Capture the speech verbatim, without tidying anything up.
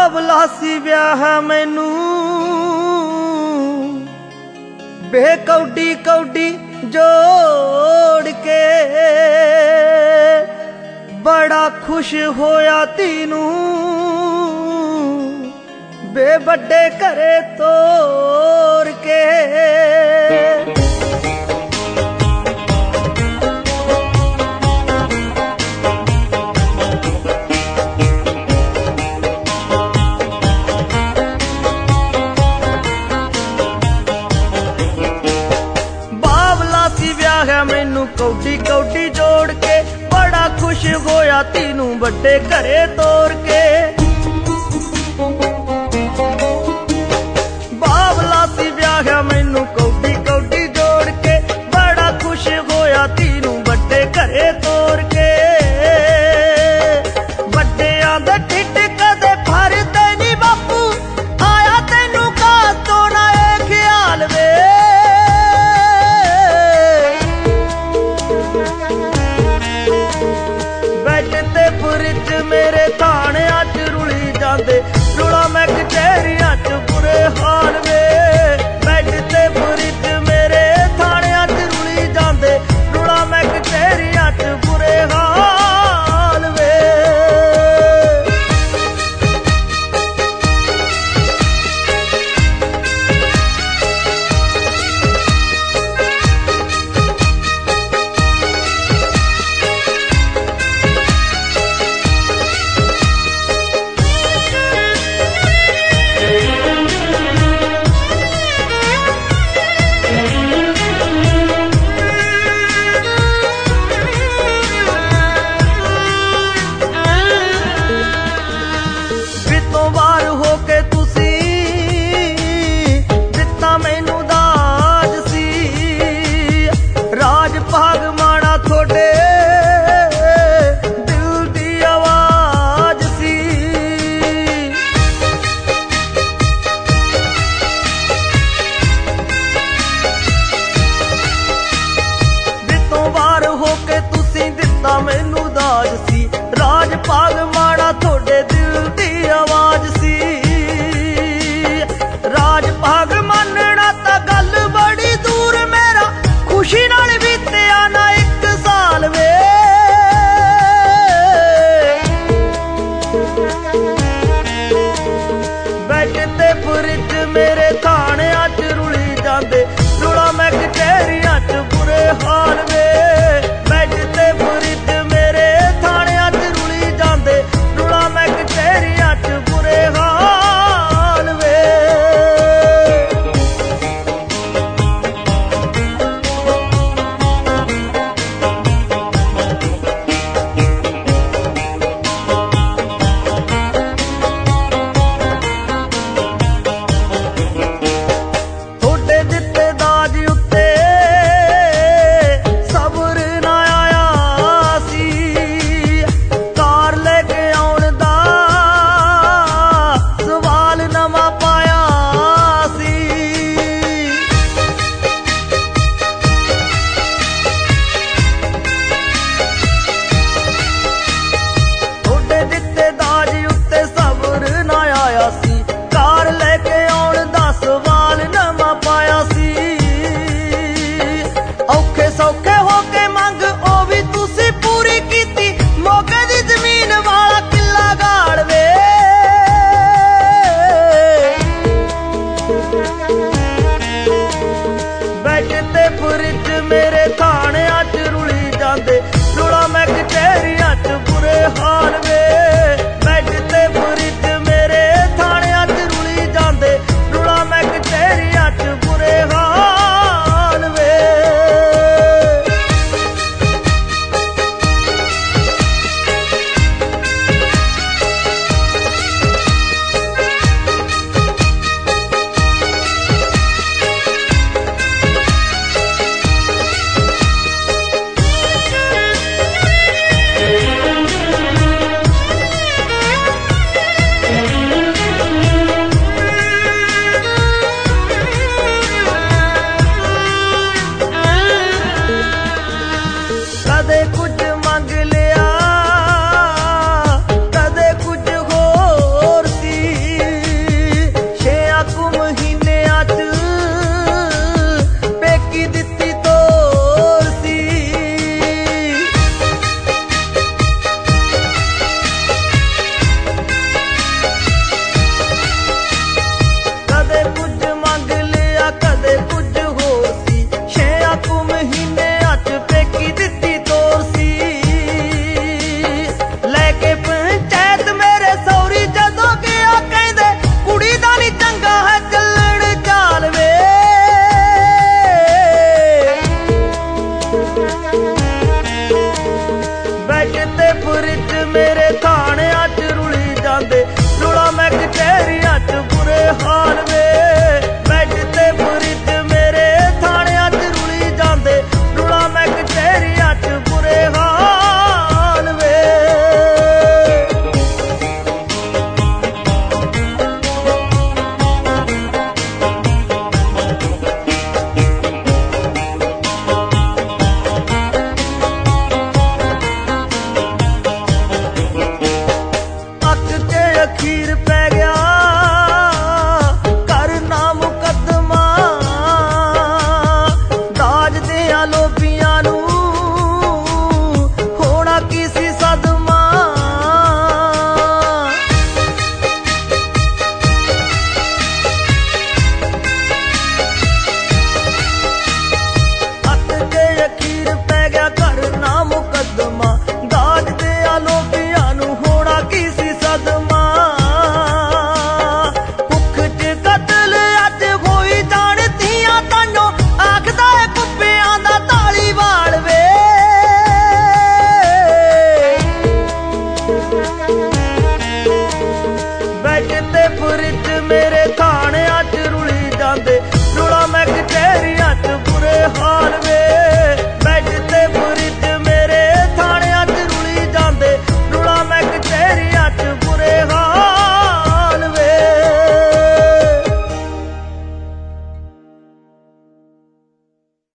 ਬਾਬਲਾ ਸੀ ਵਿਆਹ ਮੈਨੂੰ ਬੇ ਕੌਡੀ ਕੌਡੀ ਜੋੜ ਕੇ बड़ा खुश होया तीनू बे बड़े घरे तोर के बाबला सी ब्याह मैनू कौडी कौडी जोड़ के बड़ा खुश होया तीनू बड़े घरे तोर के बाबला सी ब्याह मैनू कौडी कौडी जोड़ के बड़ा खुश होया तीनू बड़े घरे तोर के बड़ियां दा ढिड कदे भरदे नी बापू आया तैनू कातों ना ए ख्याल वे पुरिच मेरे थाणियां च रुली जांदे रुला मैं कचहरियां च बुरे हाल वे बैड ते पुरिच मेरे थाणियां च रुली जांदे रुला मैं कचहरियां च बुरे हाल वे मैनू दाज सी राज भाग माड़ा थोड़े दिल दी आवाज सी राज भाग मानना ता गल बड़ी दूर मेरा खुशी नाल बीतिया ना एक साल वे बैठ ते पुरिच मेरे थाणियां च रुली जांदे रुला मैं कचहरियां च बुरे हाल वे बैठ ते पुरिच मेरे थाणियां च रुली जांदे रुला ਬੈੱਡ ਤੇ ਫਰਿੱਜ ਮੇਰੇ ਥਾਣਿਆਂ 'ਚ ਰੁਲੀ ਜਾਂਦੇ।